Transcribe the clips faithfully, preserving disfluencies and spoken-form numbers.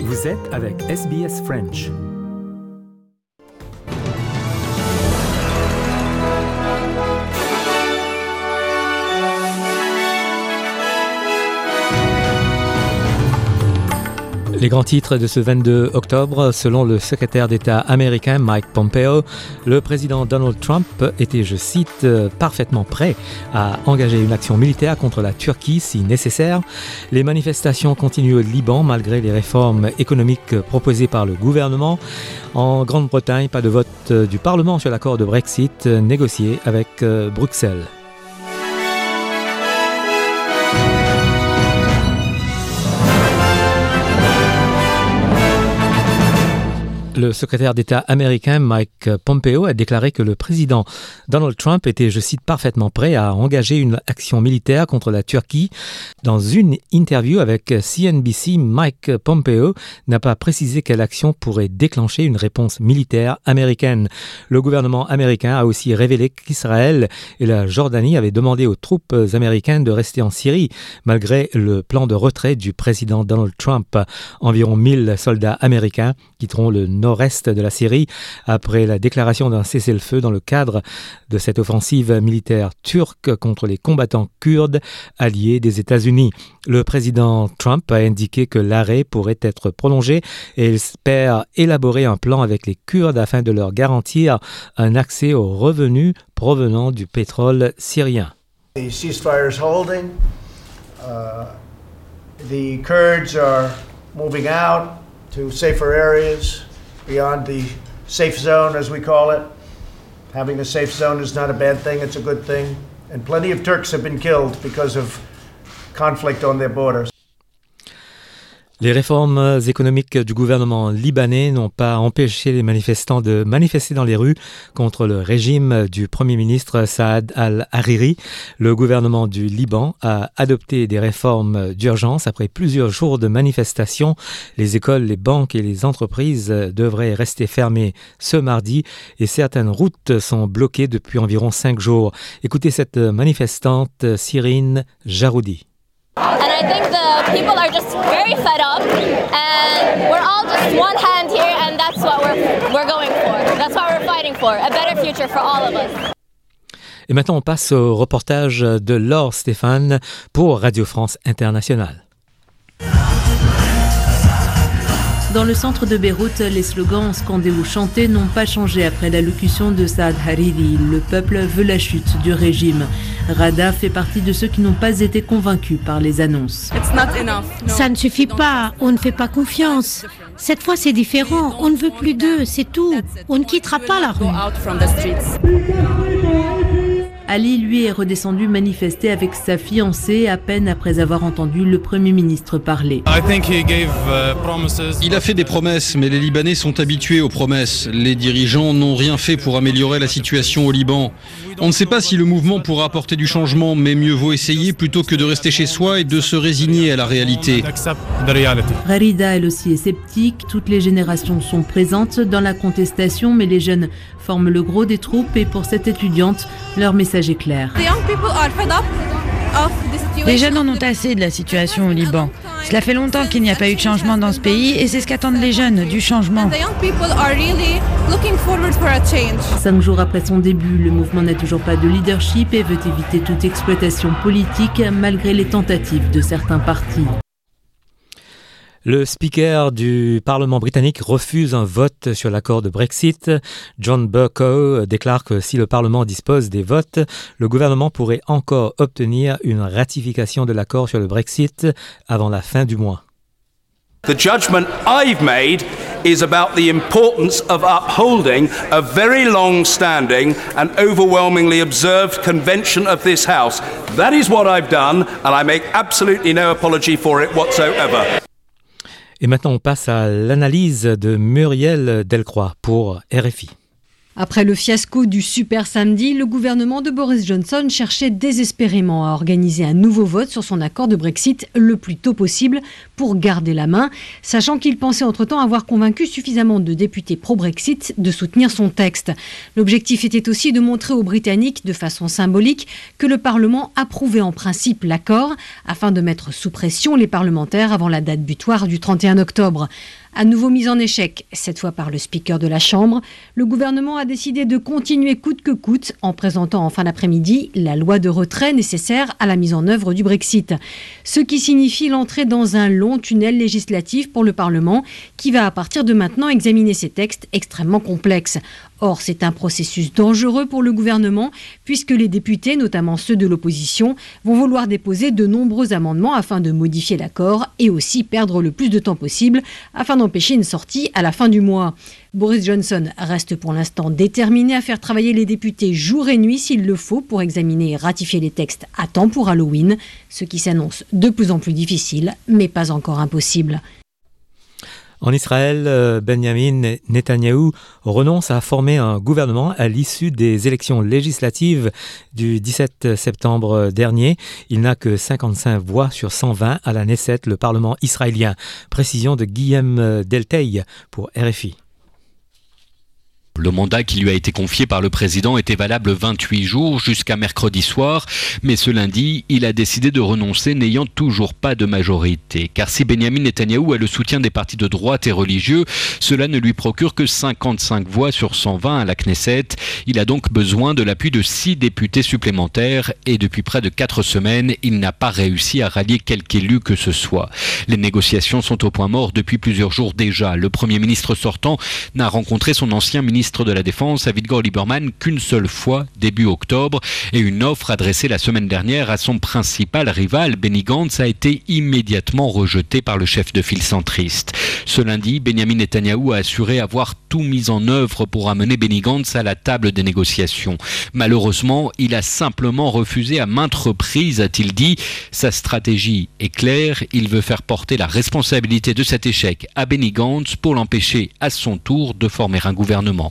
Vous êtes avec S B S French. Les grands titres de ce vingt-deux octobre, selon le secrétaire d'État américain Mike Pompeo, le président Donald Trump était, je cite, parfaitement prêt à engager une action militaire contre la Turquie si nécessaire. Les manifestations continuent au Liban malgré les réformes économiques proposées par le gouvernement. En Grande-Bretagne, pas de vote du Parlement sur l'accord de Brexit négocié avec Bruxelles. Le secrétaire d'État américain Mike Pompeo a déclaré que le président Donald Trump était, je cite, parfaitement prêt à engager une action militaire contre la Turquie. Dans une interview avec C N B C, Mike Pompeo n'a pas précisé quelle action pourrait déclencher une réponse militaire américaine. Le gouvernement américain a aussi révélé qu'Israël et la Jordanie avaient demandé aux troupes américaines de rester en Syrie, malgré le plan de retrait du président Donald Trump. Environ mille soldats américains quitteront le nord nord-est de la Syrie après la déclaration d'un cessez-le-feu dans le cadre de cette offensive militaire turque contre les combattants kurdes alliés des États-Unis. Le président Trump a indiqué que l'arrêt pourrait être prolongé et il espère élaborer un plan avec les Kurdes afin de leur garantir un accès aux revenus provenant du pétrole syrien. The ceasefire is holding. Uh, the Kurds are moving out to safer areas. Beyond the safe zone, as we call it. Having a safe zone is not a bad thing, it's a good thing. And plenty of Turks have been killed because of conflict on their borders. Les réformes économiques du gouvernement libanais n'ont pas empêché les manifestants de manifester dans les rues contre le régime du Premier ministre Saad al-Hariri. Le gouvernement du Liban a adopté des réformes d'urgence après plusieurs jours de manifestations. Les écoles, les banques et les entreprises devraient rester fermées ce mardi et certaines routes sont bloquées depuis environ cinq jours. Écoutez cette manifestante Cyrine Jaroudi. And I think the people are just very fed up, and we're all just one hand here, and that's what we're we're going for. That's what we're fighting for, a better future for all of us. Et maintenant, on passe au reportage de Laure Stéphane pour Radio France Internationale. Dans le centre de Beyrouth, les slogans scandés ou chantés n'ont pas changé après l'allocution de Saad Hariri. Le peuple veut la chute du régime. Rada fait partie de ceux qui n'ont pas été convaincus par les annonces. Ça ne suffit pas, on ne fait pas confiance. Cette fois c'est différent, on ne veut plus d'eux, c'est tout. On ne quittera pas la rue. Ali, lui, est redescendu manifester avec sa fiancée à peine après avoir entendu le Premier ministre parler. Il a fait des promesses, mais les Libanais sont habitués aux promesses. Les dirigeants n'ont rien fait pour améliorer la situation au Liban. On ne sait pas si le mouvement pourra apporter du changement, mais mieux vaut essayer plutôt que de rester chez soi et de se résigner à la réalité. Rarida, elle aussi, est sceptique. Toutes les générations sont présentes dans la contestation, mais les jeunes forment le gros des troupes et pour cette étudiante, leur message est clair. Les jeunes en ont assez de la situation au Liban. Cela fait longtemps qu'il n'y a pas eu de changement dans ce pays et c'est ce qu'attendent les jeunes, du changement. Cinq jours après son début, le mouvement n'a toujours pas de leadership et veut éviter toute exploitation politique malgré les tentatives de certains partis. Le speaker du Parlement britannique refuse un vote sur l'accord de Brexit. John Bercow déclare que si le Parlement dispose des votes, le gouvernement pourrait encore obtenir une ratification de l'accord sur le Brexit avant la fin du mois. The judgment I've made is about the importance of upholding a very long-standing and overwhelmingly observed convention of this House. That is what I've done, and I make absolutely no apology for it whatsoever. Et maintenant, on passe à l'analyse de Muriel Delcroix pour R F I. Après le fiasco du Super Samedi, le gouvernement de Boris Johnson cherchait désespérément à organiser un nouveau vote sur son accord de Brexit le plus tôt possible pour garder la main, sachant qu'il pensait entre-temps avoir convaincu suffisamment de députés pro-Brexit de soutenir son texte. L'objectif était aussi de montrer aux Britanniques, de façon symbolique, que le Parlement approuvait en principe l'accord, afin de mettre sous pression les parlementaires avant la date butoir du trente et un octobre. À nouveau mis en échec, cette fois par le speaker de la Chambre, le gouvernement a décidé de continuer coûte que coûte en présentant en fin d'après-midi la loi de retrait nécessaire à la mise en œuvre du Brexit. Ce qui signifie l'entrée dans un long tunnel législatif pour le Parlement qui va à partir de maintenant examiner ces textes extrêmement complexes. Or, c'est un processus dangereux pour le gouvernement puisque les députés, notamment ceux de l'opposition, vont vouloir déposer de nombreux amendements afin de modifier l'accord et aussi perdre le plus de temps possible afin d'empêcher une sortie à la fin du mois. Boris Johnson reste pour l'instant déterminé à faire travailler les députés jour et nuit s'il le faut pour examiner et ratifier les textes à temps pour Halloween, ce qui s'annonce de plus en plus difficile, mais pas encore impossible. En Israël, Benjamin Netanyahou renonce à former un gouvernement à l'issue des élections législatives du dix-sept septembre dernier. Il n'a que cinquante-cinq voix sur cent vingt à la Knesset, le Parlement israélien. Précision de Guillaume Delteil pour R F I. Le mandat qui lui a été confié par le président était valable vingt-huit jours jusqu'à mercredi soir, mais ce lundi, il a décidé de renoncer n'ayant toujours pas de majorité. Car si Benjamin Netanyahou a le soutien des partis de droite et religieux, cela ne lui procure que cinquante-cinq voix sur cent vingt à la Knesset. Il a donc besoin de l'appui de six députés supplémentaires et depuis près de quatre semaines, il n'a pas réussi à rallier quelque élu que ce soit. Les négociations sont au point mort depuis plusieurs jours déjà. Le Premier ministre sortant n'a rencontré son ancien ministre de la Défense, Avigdor Lieberman, qu'une seule fois, début octobre, et une offre adressée la semaine dernière à son principal rival, Benny Gantz, a été immédiatement rejetée par le chef de file centriste. Ce lundi, Benjamin Netanyahou a assuré avoir tout mis en œuvre pour amener Benny Gantz à la table des négociations. Malheureusement, il a simplement refusé à maintes reprises, a-t-il dit. Sa stratégie est claire, il veut faire porter la responsabilité de cet échec à Benny Gantz pour l'empêcher à son tour de former un gouvernement.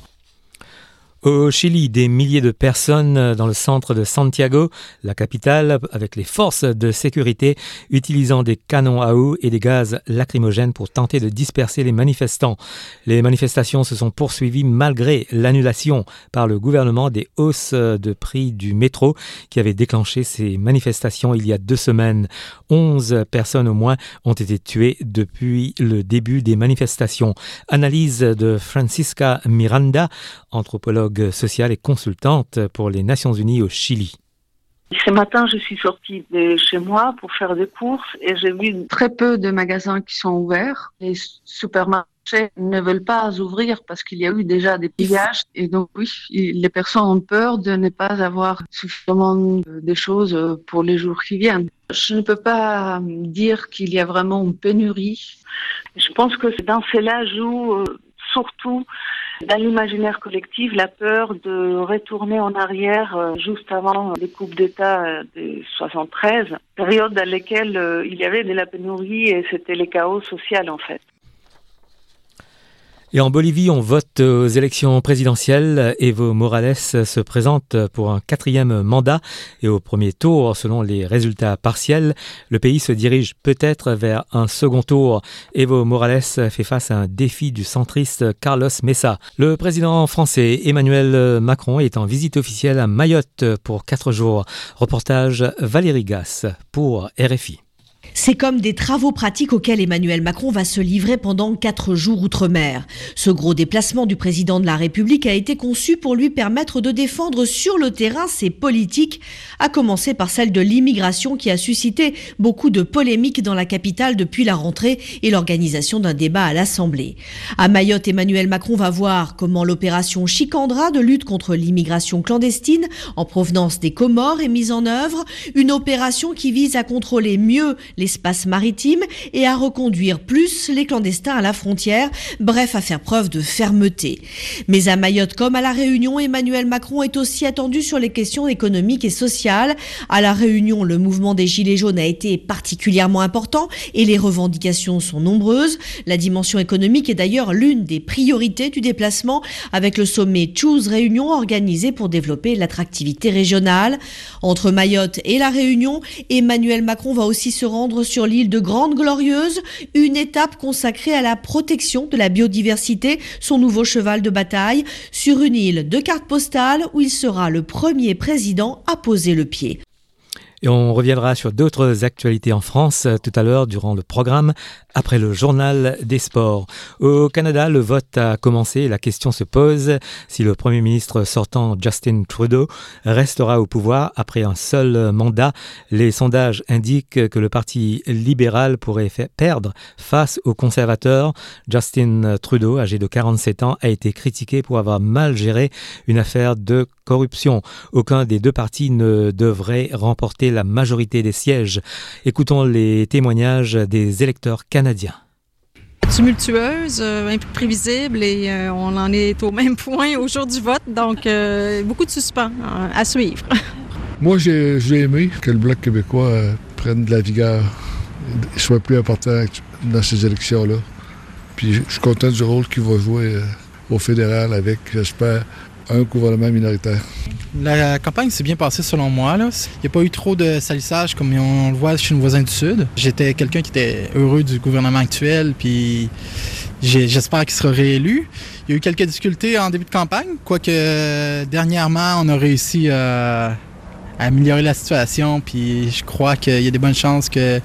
Au Chili, des milliers de personnes dans le centre de Santiago, la capitale, avec les forces de sécurité, utilisant des canons à eau et des gaz lacrymogènes pour tenter de disperser les manifestants. Les manifestations se sont poursuivies malgré l'annulation par le gouvernement des hausses de prix du métro qui avait déclenché ces manifestations il y a deux semaines. Onze personnes au moins ont été tuées depuis le début des manifestations. Analyse de Francisca Miranda, anthropologue sociale et consultante pour les Nations Unies au Chili. Ce matin, je suis sortie de chez moi pour faire des courses et j'ai vu très peu de magasins qui sont ouverts. Les supermarchés ne veulent pas ouvrir parce qu'il y a eu déjà des pillages et donc oui, les personnes ont peur de ne pas avoir suffisamment de choses pour les jours qui viennent. Je ne peux pas dire qu'il y a vraiment une pénurie. Je pense que dans cela joue euh, surtout dans l'imaginaire collectif, la peur de retourner en arrière euh, juste avant les coupes d'État euh, de soixante-treize, période dans laquelle euh, il y avait de la pénurie et c'était le chaos social en fait. Et en Bolivie, on vote aux élections présidentielles. Evo Morales se présente pour un quatrième mandat et au premier tour, selon les résultats partiels, le pays se dirige peut-être vers un second tour. Evo Morales fait face à un défi du centriste Carlos Mesa. Le président français Emmanuel Macron est en visite officielle à Mayotte pour quatre jours. Reportage Valérie Gasse pour R F I. C'est comme des travaux pratiques auxquels Emmanuel Macron va se livrer pendant quatre jours outre-mer. Ce gros déplacement du président de la République a été conçu pour lui permettre de défendre sur le terrain ses politiques, à commencer par celle de l'immigration qui a suscité beaucoup de polémiques dans la capitale depuis la rentrée et l'organisation d'un débat à l'Assemblée. À Mayotte, Emmanuel Macron va voir comment l'opération Chicandra de lutte contre l'immigration clandestine en provenance des Comores est mise en œuvre, une opération qui vise à contrôler mieux les l'espace maritime et à reconduire plus les clandestins à la frontière, bref à faire preuve de fermeté. Mais à Mayotte comme à La Réunion, Emmanuel Macron est aussi attendu sur les questions économiques et sociales. À La Réunion, le mouvement des Gilets jaunes a été particulièrement important et les revendications sont nombreuses. La dimension économique est d'ailleurs l'une des priorités du déplacement avec le sommet Choose Réunion organisé pour développer l'attractivité régionale. Entre Mayotte et La Réunion, Emmanuel Macron va aussi se rendre sur l'île de Grande-Glorieuse, une étape consacrée à la protection de la biodiversité, son nouveau cheval de bataille, sur une île de carte postale où il sera le premier président à poser le pied. Et on reviendra sur d'autres actualités en France tout à l'heure durant le programme, après le journal des sports. Au Canada, le vote a commencé et la question se pose si le Premier ministre sortant Justin Trudeau restera au pouvoir après un seul mandat. Les sondages indiquent que le Parti libéral pourrait faire perdre face aux conservateurs. Justin Trudeau, âgé de quarante-sept ans, a été critiqué pour avoir mal géré une affaire de corruption. Aucun des deux partis ne devrait remporter la majorité des sièges. Écoutons les témoignages des électeurs canadiens. Tumultueuse, euh, imprévisible et euh, on en est au même point au jour du vote, donc euh, beaucoup de suspens euh, à suivre. Moi, j'ai, j'ai aimé que le Bloc québécois euh, prenne de la vigueur et soit plus important dans ces élections-là. Puis je suis content du rôle qu'il va jouer euh, au fédéral avec, j'espère, un gouvernement minoritaire. La campagne s'est bien passée selon moi. Là. Il n'y a pas eu trop de salissage comme on le voit chez nos voisins du Sud. J'étais quelqu'un qui était heureux du gouvernement actuel, puis j'espère qu'il sera réélu. Il y a eu quelques difficultés en début de campagne, quoique dernièrement, on a réussi à, à améliorer la situation, puis je crois qu'il y a des bonnes chances que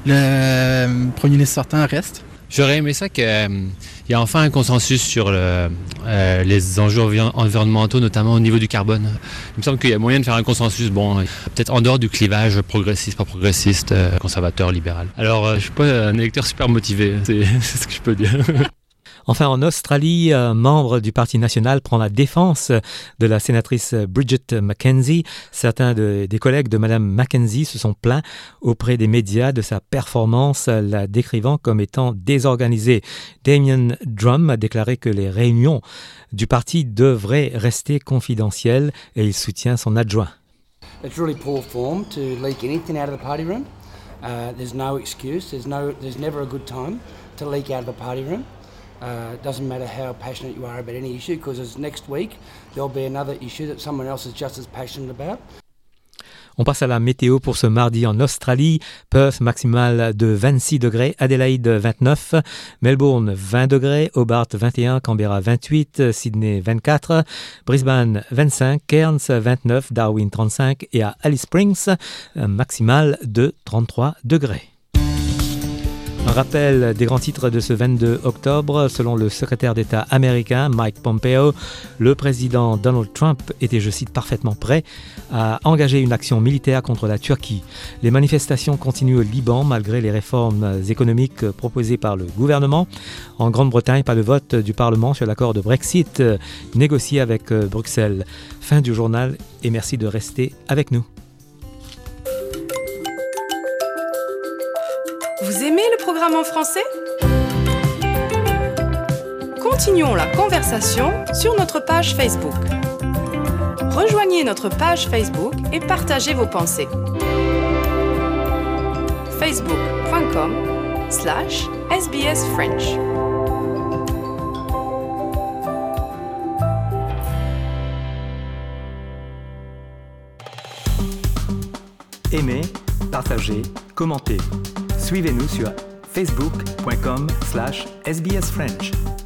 le premier ministre sortant reste. J'aurais aimé ça qu'il euh, y ait enfin un consensus sur le, euh, les enjeux envi- environnementaux, notamment au niveau du carbone. Il me semble qu'il y a moyen de faire un consensus, bon, peut-être en dehors du clivage progressiste, pas progressiste, euh, conservateur, libéral. Alors, euh, je ne suis pas un électeur super motivé, c'est, c'est ce que je peux dire. Enfin, en Australie, un membre du Parti national prend la défense de la sénatrice Bridget McKenzie. Certains de, des collègues de Mme McKenzie se sont plaints auprès des médias de sa performance, la décrivant comme étant désorganisée. Damien Drum a déclaré que les réunions du parti devraient rester confidentielles et il soutient son adjoint. It's really poor form to leak anything out of the party room. Uh, there's no excuse. There's no. There's never a good time to leak out of the party room. Uh, it doesn't matter how passionate you are about any issue, because next week there'll be another issue that someone else is just as passionate about. On passe à la météo pour ce mardi en Australie. Perth maximale de vingt-six degrés, Adélaïde vingt-neuf, Melbourne vingt degrés, Hobart vingt et un, Canberra vingt-huit, Sydney vingt-quatre, Brisbane vingt-cinq, Cairns vingt-neuf, Darwin trente-cinq et à Alice Springs maximale de trente-trois degrés. Un rappel des grands titres de ce vingt-deux octobre. Selon le secrétaire d'État américain Mike Pompeo, le président Donald Trump était, je cite, parfaitement prêt à engager une action militaire contre la Turquie. Les manifestations continuent au Liban malgré les réformes économiques proposées par le gouvernement. En Grande-Bretagne, pas de vote du Parlement sur l'accord de Brexit négocié avec Bruxelles. Fin du journal et merci de rester avec nous. Vous aimez le programme en français ? Continuons la conversation sur notre page Facebook. Rejoignez notre page Facebook et partagez vos pensées. facebook.com slash SBS French. Aimez, partagez, commentez. Suivez-nous sur facebook.com slash SBS French.